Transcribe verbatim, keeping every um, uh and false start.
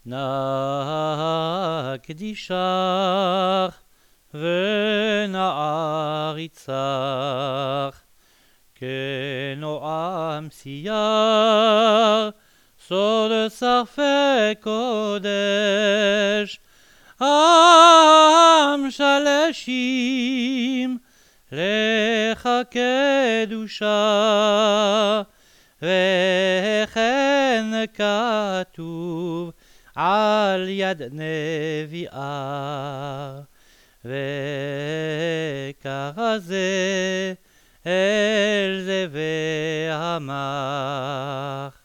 נא קדישך ונעריצך, כנועם סייר סוד שרפי קודש, עם שלשים לך קדושה, וכן כתוב על יד נביאה, וכרזה אל זה ואמר.